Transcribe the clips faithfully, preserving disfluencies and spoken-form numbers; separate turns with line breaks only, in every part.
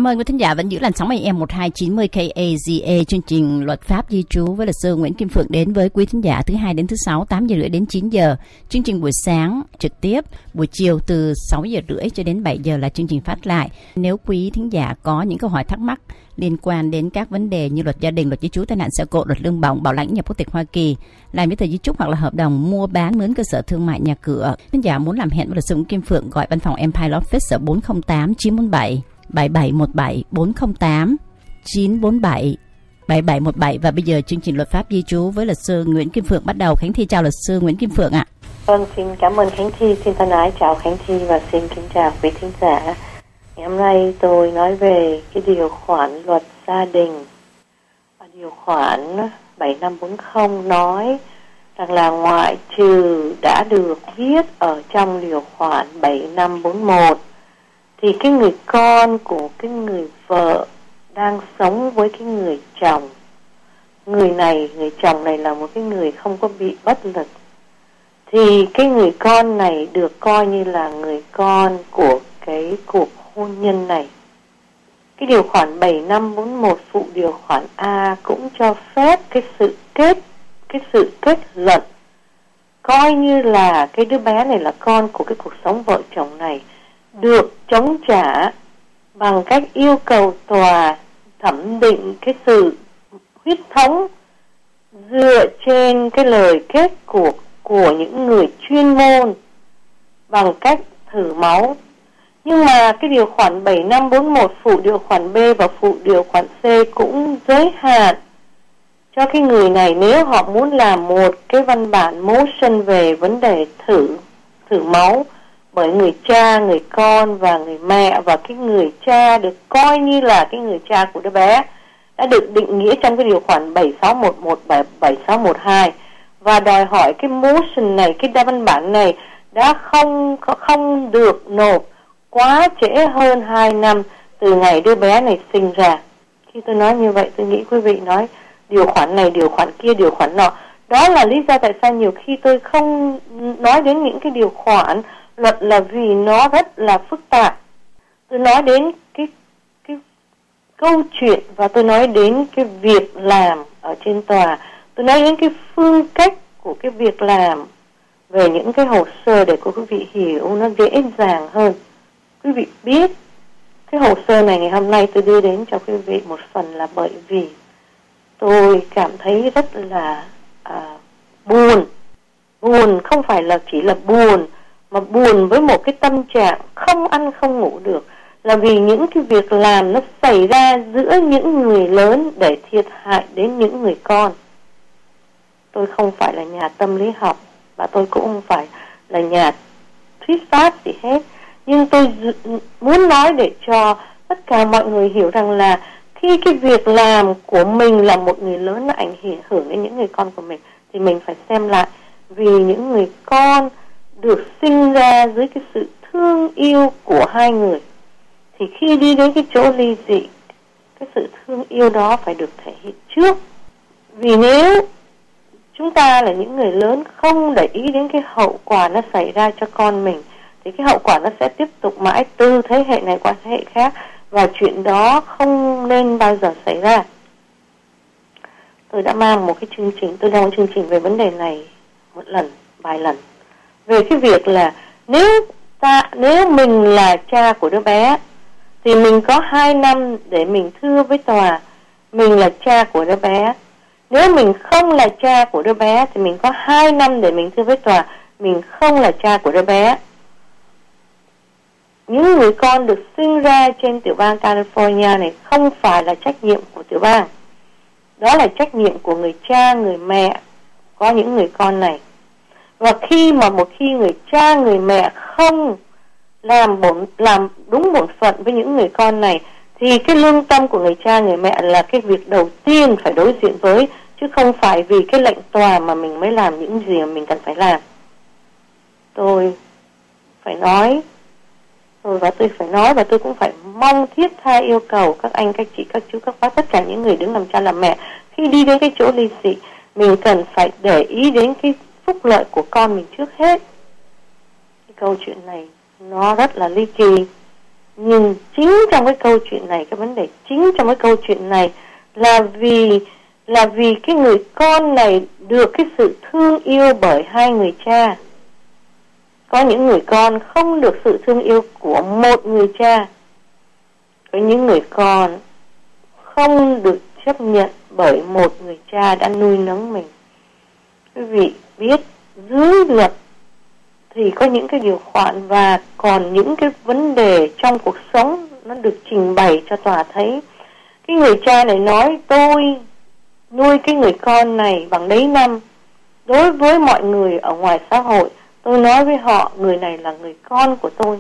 Cảm ơn quý thính giả vẫn giữ làn sóng a em một hai chín mươi K A Z A. Chương trình Luật pháp di trú với luật sư Nguyễn Kim Phượng đến với quý thính giả thứ hai đến thứ sáu, tám giờ rưỡi đến chín giờ. Chương trình buổi sáng trực tiếp, buổi chiều từ sáu giờ rưỡi cho đến bảy giờ là chương trình phát lại. Nếu quý thính giả có những câu hỏi thắc mắc liên quan đến các vấn đề như luật gia đình, luật di trú, tai nạn xã hội, luật lương bổng, bảo lãnh nhập quốc tịch Hoa Kỳ, làm giấy tờ di trúc hoặc là hợp đồng mua bán mướn cơ sở thương mại nhà cửa, thính giả muốn làm hẹn với luật sư Nguyễn Kim Phượng gọi văn phòng Empire Office ở bốn không tám chín bốn bảy bảy bảy một bảy, bốn không tám chín bốn bảy bảy bảy một bảy. Và bây giờ chương trình Luật pháp di trú với luật sư Nguyễn Kim Phượng bắt đầu. Khánh Thi chào luật sư Nguyễn Kim Phượng ạ.
Vâng, xin cảm ơn Khánh Thi, xin thân ái chào Khánh Thi và xin kính chào quý thính giả. Ngày hôm nay tôi nói về cái điều khoản luật gia đình. Điều khoản bảy năm bốn không nói rằng là ngoại trừ đã được viết ở trong điều khoản bảy năm bốn một thì cái người con của cái người vợ đang sống với cái người chồng, người này, người chồng này là một cái người không có bị bất lực, thì cái người con này được coi như là người con của cái cuộc hôn nhân này. Cái điều khoản bảy năm bốn một phụ điều khoản A cũng cho phép cái sự kết cái sự kết luận coi như là cái đứa bé này là con của cái cuộc sống vợ chồng này được chống trả bằng cách yêu cầu tòa thẩm định cái sự huyết thống dựa trên cái lời kết cuộc của những người chuyên môn bằng cách thử máu. Nhưng mà cái điều khoản bảy năm bốn một phụ điều khoản B và phụ điều khoản C cũng giới hạn cho cái người này nếu họ muốn làm một cái văn bản motion về vấn đề thử thử máu bởi người cha, người con và người mẹ, và cái người cha được coi như là cái người cha của đứa bé đã được định nghĩa trong cái điều khoản bảy sáu một một và bảy sáu một hai, và đòi hỏi cái motion này, cái văn bản này đã không không được nộp quá trễ hơn hai năm từ ngày đứa bé này sinh ra. Khi tôi nói như vậy, tôi nghĩ quý vị nói điều khoản này, điều khoản kia, điều khoản nọ. Đó là lý do tại sao nhiều khi tôi không nói đến những cái điều khoản luật là vì nó rất là phức tạp. Tôi nói đến cái cái câu chuyện và tôi nói đến cái việc làm ở trên tòa. Tôi nói đến cái phương cách của cái việc làm về những cái hồ sơ để quý vị hiểu nó dễ dàng hơn. Quý vị biết cái hồ sơ này ngày hôm nay tôi đưa đến cho quý vị một phần là bởi vì tôi cảm thấy rất là à, buồn. Buồn không phải là chỉ là buồn, mà buồn với một cái tâm trạng không ăn không ngủ được, là vì những cái việc làm nó xảy ra giữa những người lớn để thiệt hại đến những người con. Tôi không phải là nhà tâm lý học và tôi cũng không phải là nhà thuyết pháp gì hết, nhưng tôi muốn nói để cho tất cả mọi người hiểu rằng là khi cái việc làm của mình là một người lớn nó ảnh hưởng đến những người con của mình thì mình phải xem lại, vì những người con được sinh ra dưới cái sự thương yêu của hai người thì khi đi đến cái chỗ ly dị, cái sự thương yêu đó phải được thể hiện trước. Vì nếu chúng ta là những người lớn không để ý đến cái hậu quả nó xảy ra cho con mình thì cái hậu quả nó sẽ tiếp tục mãi từ thế hệ này qua thế hệ khác, và chuyện đó không nên bao giờ xảy ra. Tôi đã mang một cái chương trình, tôi đang một chương trình về vấn đề này một lần, vài lần, về cái việc là nếu ta nếu mình là cha của đứa bé thì mình có hai năm để mình thưa với tòa mình là cha của đứa bé. Nếu mình không là cha của đứa bé thì mình có hai năm để mình thưa với tòa mình không là cha của đứa bé. Những người con được sinh ra trên tiểu bang California này không phải là trách nhiệm của tiểu bang. Đó là trách nhiệm của người cha, người mẹ có những người con này. Và khi mà một khi người cha, người mẹ không làm bổn, làm đúng bổn phận với những người con này thì cái lương tâm của người cha, người mẹ là cái việc đầu tiên phải đối diện với, chứ không phải vì cái lệnh tòa mà mình mới làm những gì mà mình cần phải làm. Tôi phải nói Rồi và tôi phải nói và tôi cũng phải mong thiết tha yêu cầu các anh, các chị, các chú, các bác, tất cả những người đứng làm cha làm mẹ, khi đi đến cái chỗ ly dị, mình cần phải để ý đến cái phúc lợi của con mình trước hết. Cái câu chuyện này nó rất là ly kỳ. Nhưng chính trong cái câu chuyện này, cái vấn đề chính trong cái câu chuyện này là vì là vì cái người con này được cái sự thương yêu bởi hai người cha. Có những người con không được sự thương yêu của một người cha. Có những người con không được chấp nhận bởi một người cha đã nuôi nấng mình. Quý vị biết dưới luật thì có những cái điều khoản và còn những cái vấn đề trong cuộc sống nó được trình bày cho tòa thấy. Cái người cha này nói tôi nuôi cái người con này bằng đấy năm. Đối với mọi người ở ngoài xã hội, tôi nói với họ người này là người con của tôi.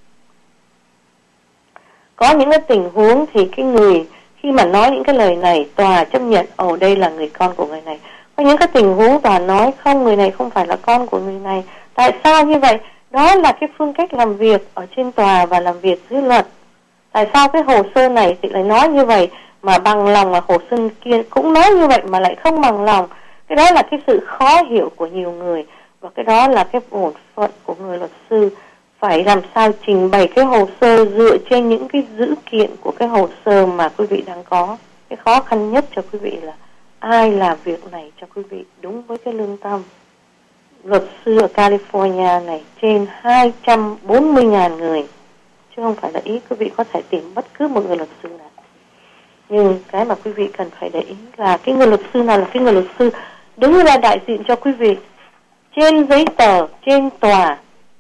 Có những cái tình huống thì cái người khi mà nói những cái lời này, tòa chấp nhận ồ đây là người con của người này. Có những cái tình huống tòa nói không, người này không phải là con của người này. Tại sao như vậy? Đó là cái phương cách làm việc ở trên tòa và làm việc dưới luật. Tại sao cái hồ sơ này thì lại nói như vậy mà bằng lòng, là hồ sơ kia cũng nói như vậy mà lại không bằng lòng? Cái đó là cái sự khó hiểu của nhiều người. Và cái đó là cái bổn phận của người luật sư, phải làm sao trình bày cái hồ sơ dựa trên những cái dữ kiện của cái hồ sơ mà quý vị đang có. Cái khó khăn nhất cho quý vị là ai làm việc này cho quý vị đúng với cái lương tâm. Luật sư ở California này trên hai trăm bốn mươi nghìn người, chứ không phải là ít. Quý vị có thể tìm bất cứ một người luật sư nào. Nhưng cái mà quý vị cần phải để ý là cái người luật sư nào là cái người luật sư đứng ra đại diện cho quý vị trên giấy tờ, trên tòa,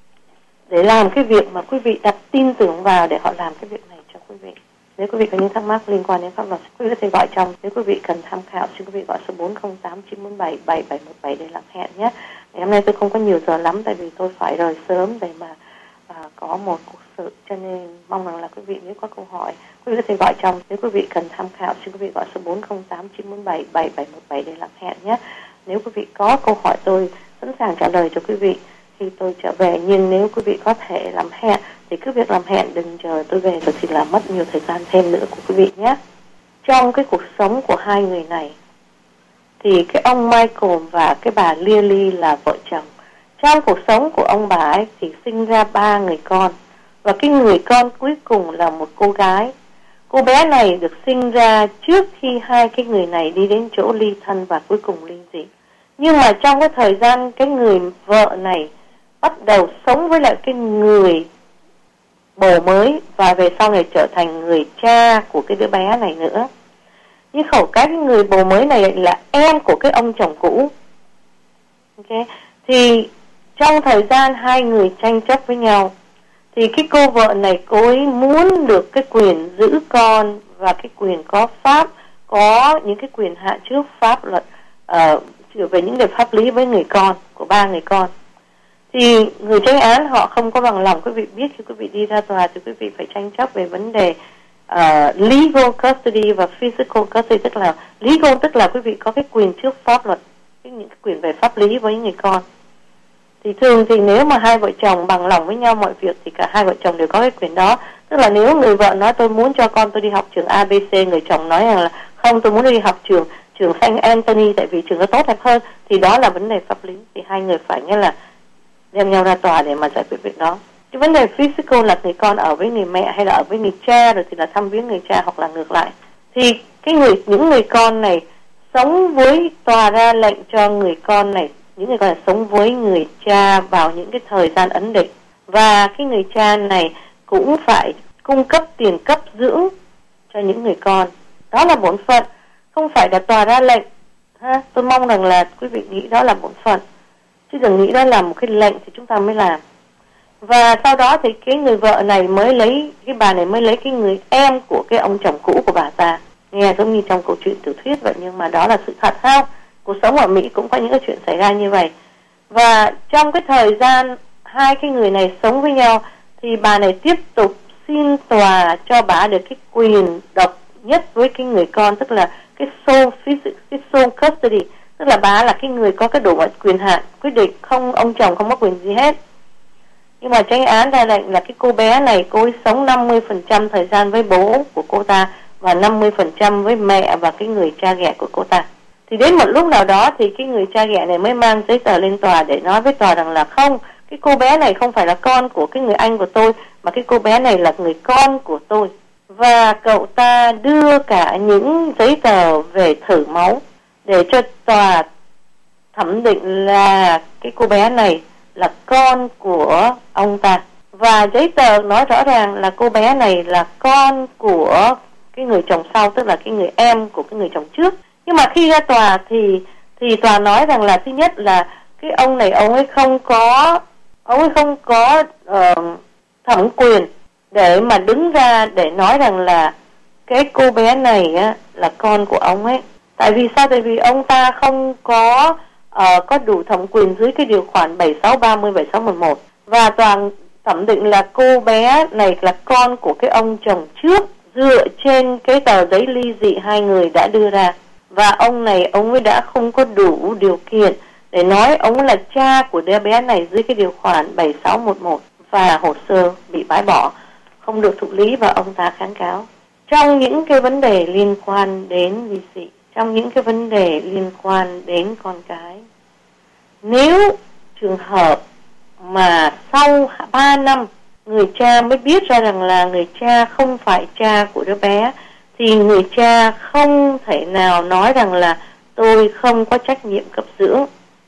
để làm cái việc mà quý vị đặt tin tưởng vào để họ làm cái việc này cho quý vị. Nếu quý vị có những thắc mắc liên quan đến pháp luật, quý vị có thể gọi trong. Nếu quý vị cần tham khảo, xin quý vị gọi số bốn không tám chín bốn bảy bảy bảy một bảy để làm hẹn nhé. Ngày hôm nay tôi không có nhiều giờ lắm, tại vì tôi phải rời sớm để mà à, có một cuộc sự, cho nên mong rằng là quý vị nếu có câu hỏi, quý vị có thể gọi trong. Nếu quý vị cần tham khảo, xin quý vị gọi số bốn không tám chín bốn bảy bảy bảy một bảy để làm hẹn nhé. Nếu quý vị có câu hỏi, tôi sẵn sàng trả lời cho quý vị khi tôi trở về. Nhưng nếu quý vị có thể làm hẹn thì cứ việc làm hẹn, đừng chờ tôi về rồi thì là mất nhiều thời gian thêm nữa của quý vị nhé. Trong cái cuộc sống của hai người này thì cái ông Michael và cái bà Lily là vợ chồng. Trong cuộc sống của ông bà ấy thì sinh ra ba người con, và cái người con cuối cùng là một cô gái. Cô bé này được sinh ra trước khi hai cái người này đi đến chỗ ly thân và cuối cùng ly dị. Nhưng mà trong cái thời gian cái người vợ này bắt đầu sống với lại cái người bồ mới, và về sau này trở thành người cha của cái đứa bé này nữa. Nhưng khổ cái người bồ mới này là em của cái ông chồng cũ. Ok, thì trong thời gian hai người tranh chấp với nhau, thì cái cô vợ này cô ấy muốn được cái quyền giữ con và cái quyền có pháp, có những cái quyền hạn trước pháp luật uh, về những điều pháp lý với người con của ba người con. Thì người tranh án họ không có bằng lòng. Quý vị biết khi quý vị đi ra tòa thì quý vị phải tranh chấp về vấn đề uh, legal custody và physical custody. Tức là legal tức là quý vị có cái quyền trước pháp luật, những cái quyền về pháp lý với người con. Thì thường thì nếu mà hai vợ chồng bằng lòng với nhau mọi việc thì cả hai vợ chồng đều có cái quyền đó. Tức là nếu người vợ nói tôi muốn cho con tôi đi học trường a bê xê, người chồng nói rằng là không, tôi muốn đi học trường trường Saint Anthony tại vì trường nó tốt đẹp hơn, thì đó là vấn đề pháp lý. Thì hai người phải nghĩa là đem nhau ra tòa để mà giải quyết việc đó. Cái vấn đề physical là người con ở với người mẹ hay là ở với người cha, rồi thì là thăm viếng người cha hoặc là ngược lại. Thì cái người những người con này sống với, tòa ra lệnh cho người con này, những người con này sống với người cha vào những cái thời gian ấn định, và cái người cha này cũng phải cung cấp tiền cấp dưỡng cho những người con. Đó là bổn phận, không phải là tòa ra lệnh ha. Tôi mong rằng là quý vị nghĩ đó là bổn phận, chứ đừng nghĩ đó là một cái lệnh thì chúng ta mới làm. Và sau đó thì cái người vợ này mới lấy, cái bà này mới lấy cái người em của cái ông chồng cũ của bà ta. Nghe giống như trong câu chuyện tiểu thuyết vậy, nhưng mà đó là sự thật ha. Cuộc sống ở Mỹ cũng có những cái chuyện xảy ra như vậy. Và trong cái thời gian hai cái người này sống với nhau thì bà này tiếp tục xin tòa cho bà được cái quyền độc nhất với cái người con, tức là cái sole physics, cái sole custody, tức là bà là cái người có cái đủ mọi quyền hạn quyết định, không, ông chồng không có quyền gì hết. Nhưng mà tranh án ra lệnh là cái cô bé này cô ấy sống năm mươi phần trăm thời gian với bố của cô ta và năm mươi phần trăm với mẹ và cái người cha ghẻ của cô ta. Thì đến một lúc nào đó thì cái người cha ghẻ này mới mang giấy tờ lên tòa để nói với tòa rằng là không, cái cô bé này không phải là con của cái người anh của tôi, mà cái cô bé này là người con của tôi. Và cậu ta đưa cả những giấy tờ về thử máu để cho tòa thẩm định là cái cô bé này là con của ông ta. Và giấy tờ nói rõ ràng là cô bé này là con của cái người chồng sau, tức là cái người em của cái người chồng trước. Nhưng mà khi ra tòa thì thì tòa nói rằng là thứ nhất là cái ông này ông ấy không có ông ấy không có uh, thẩm quyền để mà đứng ra để nói rằng là cái cô bé này á, là con của ông ấy. Tại vì sao? Tại vì ông ta không có uh, có đủ thẩm quyền dưới cái điều khoản bảy sáu ba mươi, bảy sáu mười một. Và tòa thẩm định là cô bé này là con của cái ông chồng trước dựa trên cái tờ giấy ly dị hai người đã đưa ra. Và ông này ông ấy đã không có đủ điều kiện để nói ông là cha của đứa bé này dưới cái điều khoản bảy sáu một một, và hồ sơ bị bãi bỏ, không được thụ lý và ông ta kháng cáo. Trong những cái vấn đề liên quan đến ly dị, trong những cái vấn đề liên quan đến con cái, nếu trường hợp mà sau ba năm người cha mới biết ra rằng là người cha không phải cha của đứa bé, thì người cha không thể nào nói rằng là tôi không có trách nhiệm cấp dưỡng,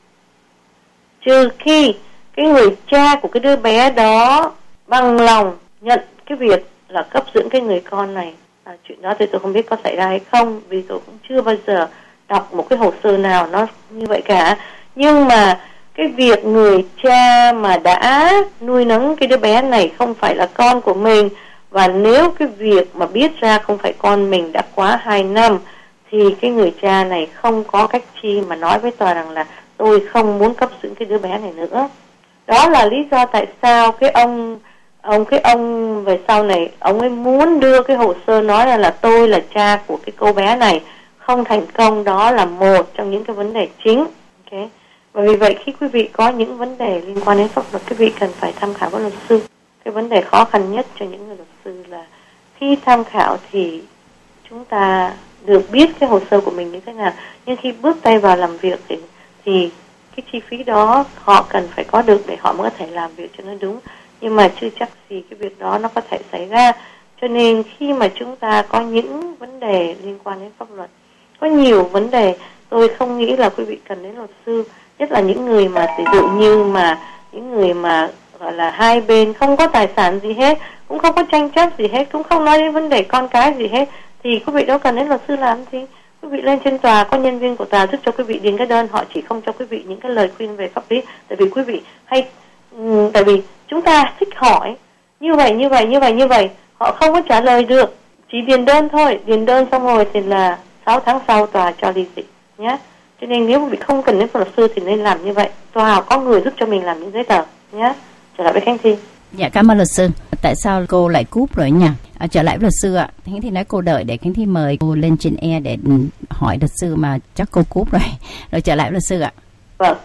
trừ khi cái người cha của cái đứa bé đó bằng lòng nhận cái việc là cấp dưỡng cái người con này. À, chuyện đó thì tôi không biết có xảy ra hay không, vì tôi cũng chưa bao giờ đọc một cái hồ sơ nào nó như vậy cả. Nhưng mà cái việc người cha mà đã nuôi nấng cái đứa bé này không phải là con của mình, và nếu cái việc mà biết ra không phải con mình đã quá hai năm, thì cái người cha này không có cách chi mà nói với tòa rằng là tôi không muốn cấp dưỡng cái đứa bé này nữa. Đó là lý do tại sao cái ông ông cái ông về sau này ông ấy muốn đưa cái hồ sơ nói là, là tôi là cha của cái cô bé này không thành công. Đó là một trong những cái vấn đề chính. Okay. Và vì vậy khi quý vị có những vấn đề liên quan đến pháp luật, quý vị cần phải tham khảo với luật sư. Cái vấn đề khó khăn nhất cho những người luật sư là khi tham khảo thì chúng ta được biết cái hồ sơ của mình như thế nào, nhưng khi bước tay vào làm việc thì, thì cái chi phí đó họ cần phải có được để họ mới có thể làm việc cho nó đúng. Nhưng mà chưa chắc gì cái việc đó nó có thể xảy ra. Cho nên khi mà chúng ta có những vấn đề liên quan đến pháp luật, có nhiều vấn đề, tôi không nghĩ là quý vị cần đến luật sư, nhất là những người mà ví dụ như mà những người mà gọi là hai bên không có tài sản gì hết, cũng không có tranh chấp gì hết, cũng không nói đến vấn đề con cái gì hết, thì quý vị đâu cần đến luật sư làm gì. Quý vị lên trên tòa, có nhân viên của tòa giúp cho quý vị điền cái đơn, họ chỉ không cho quý vị những cái lời khuyên về pháp lý. Tại vì quý vị hay um, tại vì chúng ta thích hỏi như vậy như vậy như vậy như vậy, họ không có trả lời được, chỉ điền đơn thôi, điền đơn xong rồi thì là sáu tháng sau tòa cho ly dị nhé. Cho nên nếu quý vị không cần đến luật sư thì nên làm như vậy, tòa có người giúp cho mình làm những giấy tờ nhé. Trở lại với Khánh Thi.
Dạ, cảm ơn luật sư. Tại sao cô lại cúp rồi nhỉ? À, trở lại với luật sư ạ. Khánh Thi nói cô đợi để Khánh Thi mời cô lên trên air để hỏi luật sư mà chắc cô cúp rồi. Rồi trở lại với luật sư ạ.
Vâng.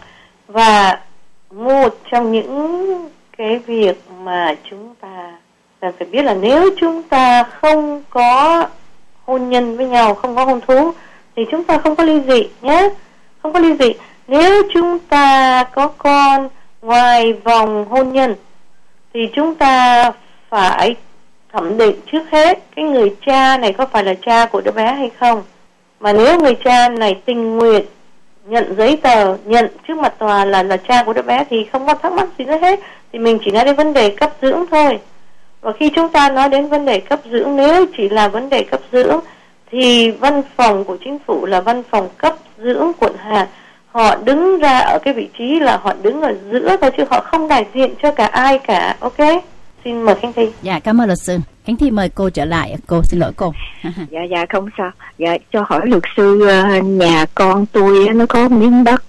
Và một trong những cái việc mà chúng ta cần phải biết là nếu chúng ta không có hôn nhân với nhau, không có hôn thú, thì chúng ta không có ly dị nhé. Không có ly dị. Nếu chúng ta có con ngoài vòng hôn nhân thì chúng ta phải thẩm định trước hết cái người cha này có phải là cha của đứa bé hay không. Mà nếu người cha này tình nguyện nhận giấy tờ, nhận trước mặt tòa là là cha của đứa bé thì không có thắc mắc gì nữa hết, thì mình chỉ nói đến vấn đề cấp dưỡng thôi. Và khi chúng ta nói đến vấn đề cấp dưỡng, nếu chỉ là vấn đề cấp dưỡng thì văn phòng của chính phủ là văn phòng cấp dưỡng quận Hạt, họ đứng ra ở cái vị trí là họ đứng ở giữa thôi, chứ họ không đại diện cho cả ai cả. Ok, xin mời Khánh Thi.
Dạ, cảm ơn luật sư. Khánh Thi mời cô trở lại. Cô xin lỗi cô.
Dạ dạ không sao. Dạ cho hỏi luật sư, nhà con tôi nó có miếng đất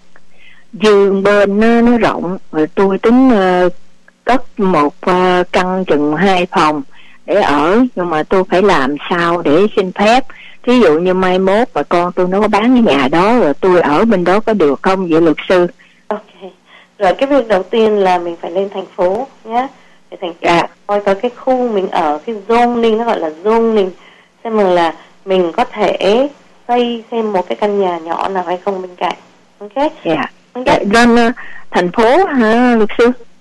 vườn bên nó, nó rộng, rồi tôi tính uh, cất một uh, căn chừng hai phòng để ở, nhưng mà tôi phải làm sao để xin phép. Ví dụ như mai mốt mà con tôi nó có bán cái nhà đó rồi tôi ở bên đó có được không vậy luật sư?
Ok. Rồi cái việc đầu tiên là mình phải lên thành phố nhé. Để thành phố dạ. coi có cái khu mình ở, cái zoning, nó gọi là zoning, xem là mình có thể xây thêm một cái căn nhà nhỏ nào hay không bên cạnh. Ok.
Dạ.
Okay.
Dạ, lên uh, thành phố hả luật sư?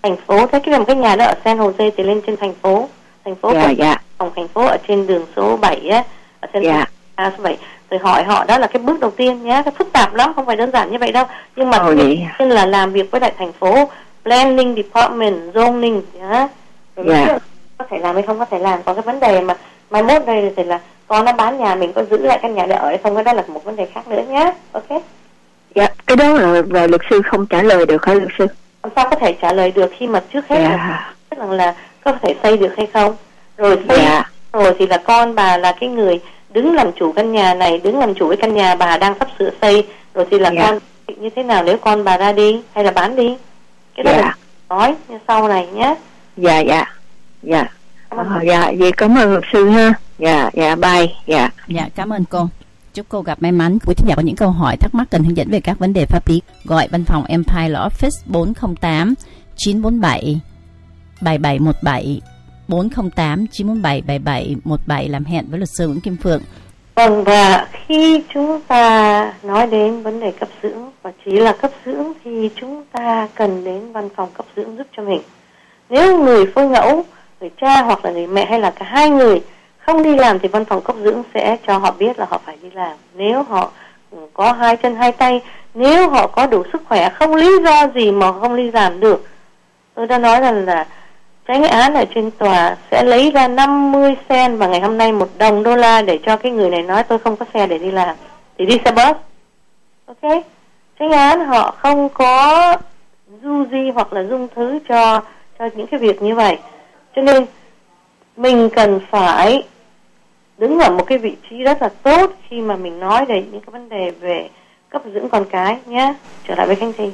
thành phố. Thế cái làm cái nhà đó ở San Jose thì lên trên thành phố. Thành phố
dạ, dạ.
phòng thành phố ở trên đường số bảy á, ở trên
dạ.
à, số bảy. Rồi hỏi họ, đó là cái bước đầu tiên nhé, cái phức tạp lắm, không phải đơn giản như vậy đâu. Nhưng mà
oh,
nên là làm việc với lại thành phố, planning department, zoning nhá. Rồi dạ. có thể làm hay không có thể làm. Còn cái vấn đề mà mai mốt đây thì là con nó bán nhà, mình có giữ lại căn nhà để ở hay không, cái đó là một vấn đề khác nữa nhé. Ok.
Dạ, cái đó là, là luật sư không trả lời được hả luật sư?
Làm sao có thể trả lời được khi mà trước hết
dạ.
là tức là, là có thể xây được hay không, rồi xây dạ. rồi thì là con bà là cái người đứng làm chủ căn nhà này, đứng làm chủ với căn nhà bà đang sắp sửa xây, rồi thì là dạ. con như thế nào nếu con bà ra đi hay là bán đi, cái đó dạ. là nói như sau này nhé.
Dạ dạ dạ ờ, dạ vậy cảm ơn luật sư ha. Dạ dạ bye. Dạ
dạ cảm ơn cô. Chúc cô gặp may mắn. Quý thính giả có những câu hỏi thắc mắc cần hướng dẫn về các vấn đề pháp lý, gọi văn phòng Empire Law Office bốn không tám chín bốn bảy bảy bảy một bảy bốn không tám chín bốn bảy bảy bảy một bảy làm hẹn với luật sư Nguyễn Kim Phượng.
Vâng, và khi chúng ta nói đến vấn đề cấp dưỡng và chỉ là cấp dưỡng thì chúng ta cần đến văn phòng cấp dưỡng giúp cho mình. Nếu người phôi ngẫu, người cha hoặc là người mẹ hay là cả hai người không đi làm thì văn phòng cấp dưỡng sẽ cho họ biết là họ phải đi làm. Nếu họ có hai chân hai tay, nếu họ có đủ sức khỏe, không lý do gì mà không đi làm được. Tôi đã nói rằng là tranh án ở trên tòa sẽ lấy ra năm mươi sen và ngày hôm nay một đồng đô la để cho cái người này nói tôi không có xe để đi làm thì đi xe bus. Ok, tranh án họ không có du di hoặc là dung thứ cho cho những cái việc như vậy, cho nên mình cần phải đứng ở một cái vị trí rất là tốt khi mà mình nói về những cái vấn đề về cấp dưỡng con cái nhé. Trở lại với Khánh Thi.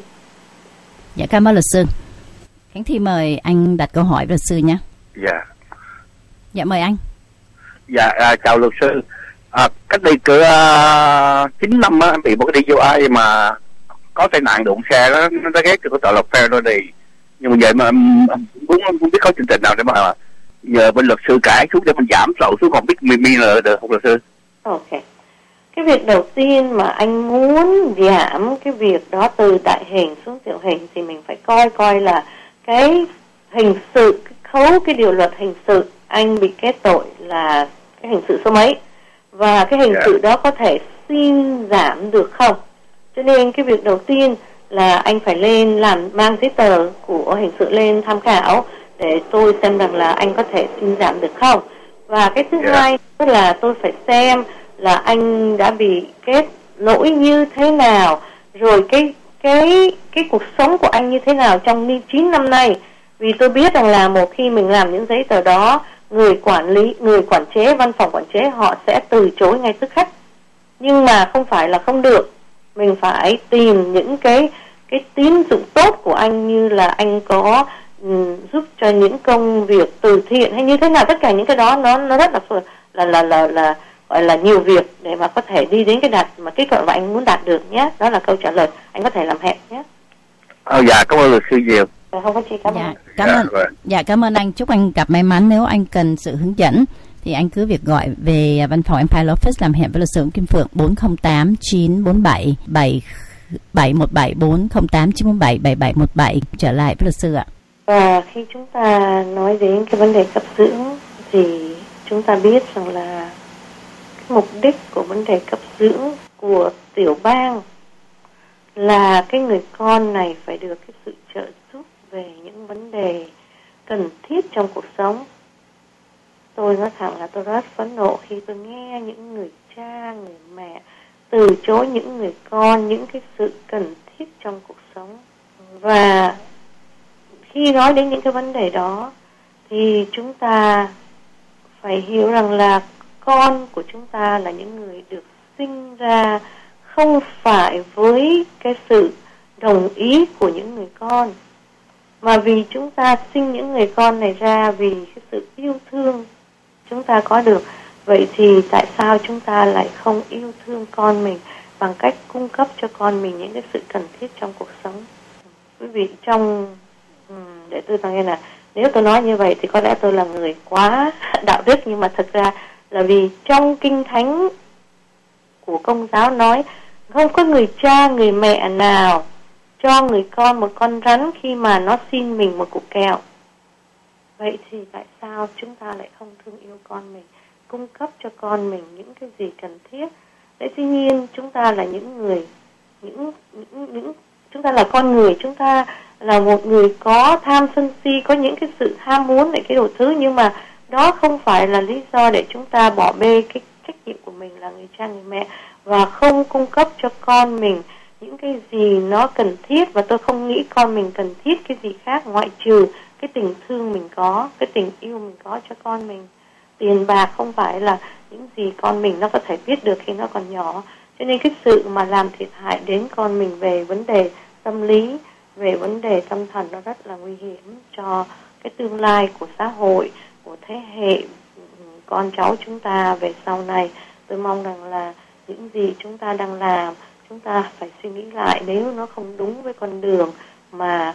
Dạ cảm ơn luật sư. Khánh Thi mời anh đặt câu hỏi với luật sư nhé.
Dạ.
Dạ mời anh.
Dạ à, chào luật sư. À, cách đây cỡ uh, chín năm á, em bị một cái đê u i mà có tai nạn đụng xe đó, nó ghét cho cái tội lập phe đó đi. Nhưng mà vậy mà muốn không biết có chương trình nào để mà nhờ bên luật sư cải xuống để mình giảm lậu xuống còn biết mi mi là được không luật sư?
Ok. Cái việc đầu tiên mà anh muốn giảm cái việc đó từ đại hình xuống tiểu hình thì mình phải coi coi là cái hình sự, cái khấu cái điều luật hình sự anh bị kết tội là cái hình sự số mấy và cái hình yeah. sự đó có thể xin giảm được không. Cho nên cái việc đầu tiên là anh phải lên làm mang giấy tờ của hình sự lên tham khảo để tôi xem rằng là anh có thể xin giảm được không. Và cái thứ yeah. hai tức là tôi phải xem là anh đã bị kết lỗi như thế nào, rồi cái cái cái cuộc sống của anh như thế nào trong chín năm nay. Vì tôi biết rằng là một khi mình làm những giấy tờ đó, người quản lý, người quản chế, văn phòng quản chế họ sẽ từ chối ngay tức khắc. Nhưng mà không phải là không được, mình phải tìm những cái cái tín dụng tốt của anh, như là anh có um, giúp cho những công việc từ thiện hay như thế nào, tất cả những cái đó nó nó rất là là là là, là gọi là nhiều việc để mà có thể đi đến cái đạt mà kết quả mà anh muốn đạt được nhé. Đó là câu trả lời, anh có thể làm hẹn nhé.
Ờ, dạ cảm ơn luật sư nhiều.
Dạ, không có chi, cảm
dạ,
ơn.
Cảm ơn. Dạ, dạ cảm ơn anh, chúc anh gặp may mắn. Nếu anh cần sự hướng dẫn thì anh cứ việc gọi về văn phòng Empire Law Office làm hẹn với luật sư Kim Phượng bốn không tám chín bốn bảy bảy bảy một bảy bốn không tám chín bốn bảy bảy bảy một bảy. Trở lại với luật sư ạ.
Và khi chúng ta nói đến cái vấn đề cấp dưỡng thì chúng ta biết rằng là mục đích của vấn đề cấp dưỡng của tiểu bang là cái người con này phải được cái sự trợ giúp về những vấn đề cần thiết trong cuộc sống. Tôi nói thẳng là tôi rất phẫn nộ khi tôi nghe những người cha, người mẹ từ chối những người con những cái sự cần thiết trong cuộc sống. Và khi nói đến những cái vấn đề đó thì chúng ta phải hiểu rằng là con của chúng ta là những người được sinh ra không phải với cái sự đồng ý của những người con, mà vì chúng ta sinh những người con này ra vì cái sự yêu thương chúng ta có được. Vậy thì tại sao chúng ta lại không yêu thương con mình bằng cách cung cấp cho con mình những cái sự cần thiết trong cuộc sống? Quý vị, trong để tôi nói là nếu tôi nói như vậy thì có lẽ tôi là người quá đạo đức, nhưng mà thật ra là vì trong kinh thánh của Công giáo nói không có người cha người mẹ nào cho người con một con rắn khi mà nó xin mình một cục kẹo. Vậy thì tại sao chúng ta lại không thương yêu con mình, cung cấp cho con mình những cái gì cần thiết? Đấy, tuy nhiên chúng ta là những người, những, những, những chúng ta là con người, chúng ta là một người có tham sân si, có những cái sự ham muốn này cái đồ thứ, nhưng mà đó không phải là lý do để chúng ta bỏ bê cái trách nhiệm của mình là người cha người mẹ và không cung cấp cho con mình những cái gì nó cần thiết. Và tôi không nghĩ con mình cần thiết cái gì khác ngoại trừ cái tình thương mình có, cái tình yêu mình có cho con mình. Tiền bạc không phải là những gì con mình nó có thể biết được khi nó còn nhỏ. Cho nên cái sự mà làm thiệt hại đến con mình về vấn đề tâm lý, về vấn đề tâm thần nó rất là nguy hiểm cho cái tương lai của xã hội, của thế hệ con cháu chúng ta về sau này. Tôi mong rằng là những gì chúng ta đang làm, chúng ta phải suy nghĩ lại nếu nó không đúng với con đường mà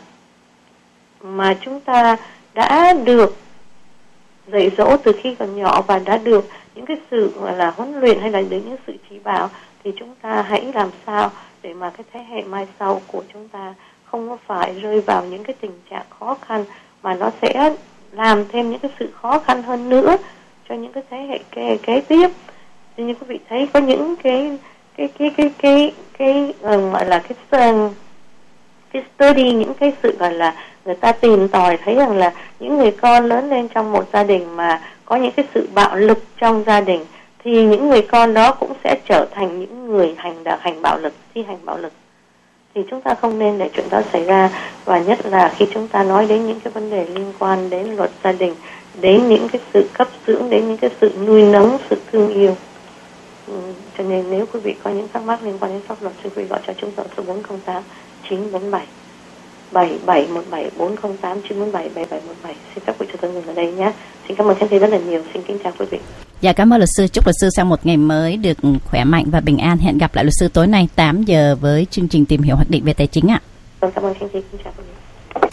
mà chúng ta đã được dạy dỗ từ khi còn nhỏ và đã được những cái sự gọi là huấn luyện hay là những sự chỉ bảo, thì chúng ta hãy làm sao để mà cái thế hệ mai sau của chúng ta không có phải rơi vào những cái tình trạng khó khăn mà nó sẽ làm thêm những cái sự khó khăn hơn nữa cho những cái thế hệ kế, kế tiếp. Thì như quý vị thấy có những cái cái cái cái cái cái, cái uh, gọi là cái cái study, những cái sự gọi là người ta tìm tòi thấy rằng là những người con lớn lên trong một gia đình mà có những cái sự bạo lực trong gia đình thì những người con đó cũng sẽ trở thành những người hành đạo hành bạo lực, thi hành bạo lực. Thì chúng ta không nên để chuyện đó xảy ra, và nhất là khi chúng ta nói đến những cái vấn đề liên quan đến luật gia đình, đến những cái sự cấp dưỡng, đến những cái sự nuôi nấng, sự thương yêu. Ừ, cho nên nếu quý vị có những thắc mắc liên quan đến pháp luật, xin quý vị gọi cho chúng tôi số bốn không tám chín bốn bảy bảy bảy một bảy, bốn không tám chín bốn bảy bảy bảy một bảy. Xin phép quý cho tôi ngừng ở đây nhé. Xin cảm ơn Khánh Thi rất là nhiều. Xin kính chào quý vị.
Dạ, cảm ơn luật sư. Chúc luật sư sau một ngày mới được khỏe mạnh và bình an. Hẹn gặp lại luật sư tối nay tám giờ với chương trình Tìm hiểu hoạch định về tài chính ạ.
Vâng, cảm ơn Khánh Thi. Kính chào quý vị.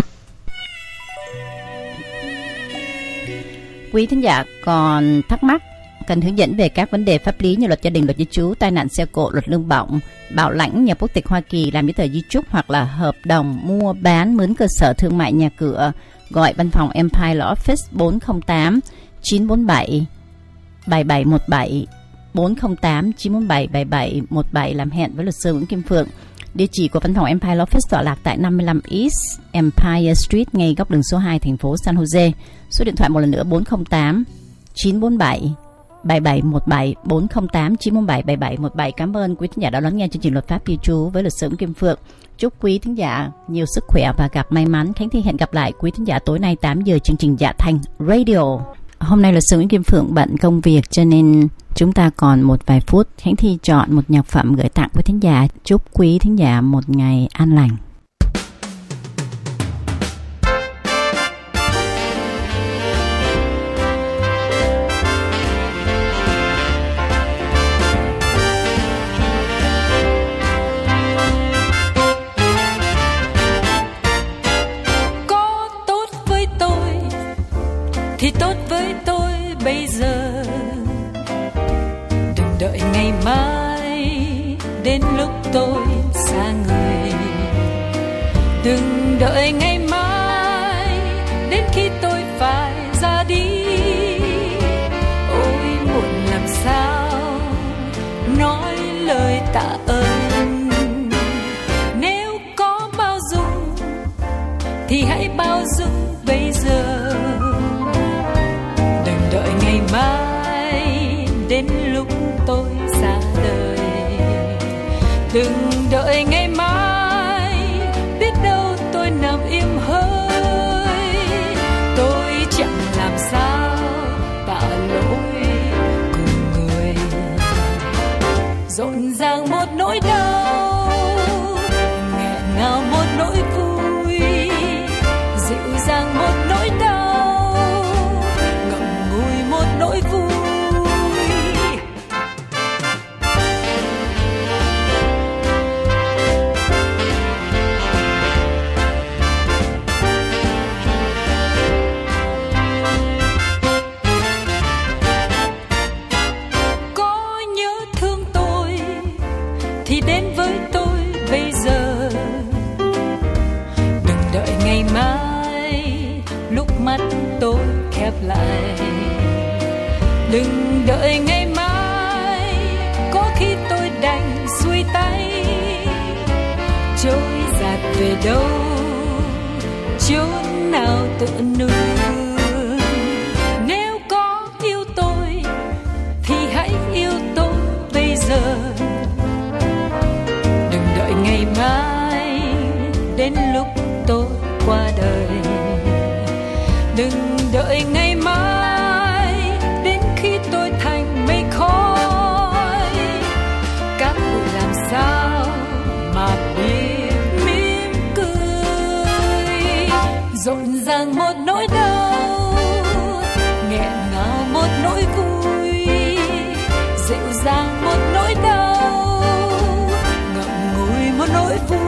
Quý thính giả còn thắc mắc, cần hướng dẫn về các vấn đề pháp lý như luật gia đình, luật di trú, tai nạn xe cộ, luật lương bổng, bảo lãnh nhà quốc tịch Hoa Kỳ, làm giấy tờ di chúc hoặc là hợp đồng mua bán mướn cơ sở thương mại nhà cửa, gọi văn phòng Empire Law Office bốn không tám chín bốn bảy bảy bảy một bảy, bốn không tám chín bốn bảy bảy bảy một bảy, làm hẹn với luật sư Nguyễn Kim Phượng. Địa chỉ của văn phòng Empire Law Office tọa lạc tại năm mươi lăm East Empire Street, ngay góc đường số hai, thành phố San Jose. Số điện thoại một lần nữa bốn không tám chín bốn bảy bảy bảy một bảy, bốn không tám chín bốn bảy bảy bảy một bảy. Cảm ơn quý thính giả đã lắng nghe chương trình Luật pháp di trú với luật sư Nguyễn Kim Phượng. Chúc quý thính giả nhiều sức khỏe và gặp may mắn. Khánh Thi hẹn gặp lại quý thính giả tối nay tám giờ chương trình Dạ Thanh Radio. Hôm nay luật sư Nguyễn Kim Phượng bận công việc cho nên chúng ta còn một vài phút. Khánh Thi chọn một nhạc phẩm gửi tặng quý thính giả. Chúc quý thính giả một ngày an lành.
Thì tốt với tôi bây giờ, đừng đợi ngày mai đến lúc tôi xa người, đừng đợi ngày mai đến khi tôi phải ra đi. Ôi muộn làm sao nói lời tạ ơn, nếu có bao dung thì hãy bao dung bây giờ. Đợi ngày mai đến lúc tôi ra đời, đừng đợi ngày mai biết đâu tôi nằm im hơi. Tôi chẳng làm sao tạ lỗi cùng người, rộn ràng một nỗi đau, nghẹn ngào một nỗi vui, dịu dàng một nỗi đau, nỗi vui. Có nhớ thương tôi thì đến với mắt tôi khép lại. Đừng đợi ngày mai, có khi tôi đành xuôi tay, trôi dạt về đâu, chốn nào tự nương. Nếu có yêu tôi thì hãy yêu tôi bây giờ. Đừng đợi ngày mai đến lúc tôi qua đời. Đừng đợi ngày mai đến khi tôi thành mây khói. Các bụi làm sao mà biết mỉm cười. Rộn ràng một nỗi đau, nghẹn ngào một nỗi vui, dịu dàng một nỗi đau, ngậm ngùi một nỗi vui.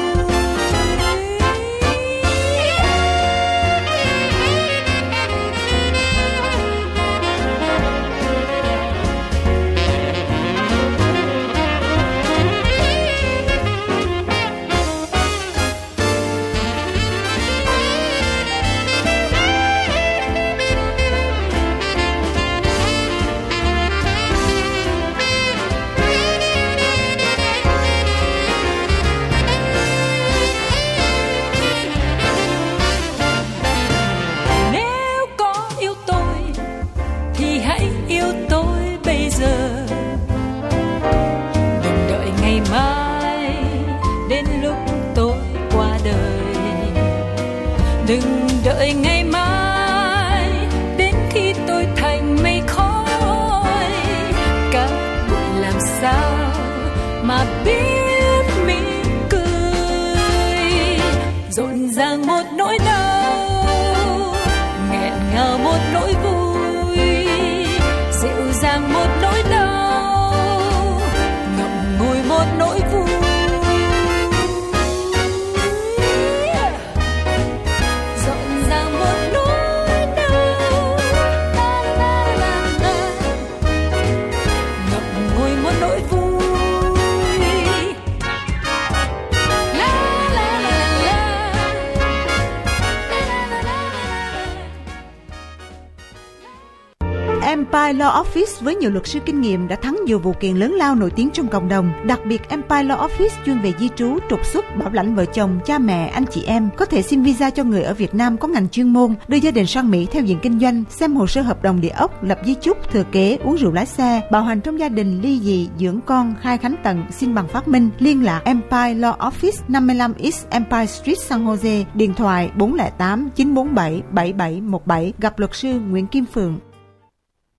Đừng đợi ngày mai đến khi tôi thành mây khói. Các bụi làm sao mà biết mỉm cười. Rộn ràng một nỗi đau, nghẹn ngào một nỗi vui, dịu dàng một nỗi đau, ngậm ngùi một nỗi vui.
Empire Law Office với nhiều luật sư kinh nghiệm đã thắng nhiều vụ kiện lớn lao nổi tiếng trong cộng đồng. Đặc biệt, Empire Law Office chuyên về di trú, trục xuất, bảo lãnh vợ chồng, cha mẹ, anh chị em. Có thể xin visa cho người ở Việt Nam có ngành chuyên môn, đưa gia đình sang Mỹ theo diện kinh doanh, xem hồ sơ hợp đồng địa ốc, lập di chúc, thừa kế, uống rượu lái xe, bạo hành trong gia đình, ly dị, dưỡng con, khai khánh tận, xin bằng phát minh. Liên lạc Empire Law Office, năm mươi lăm East Empire Street, San Jose, điện thoại bốn không tám chín bốn bảy bảy bảy một bảy, gặp luật sư Nguyễn Kim Phượng.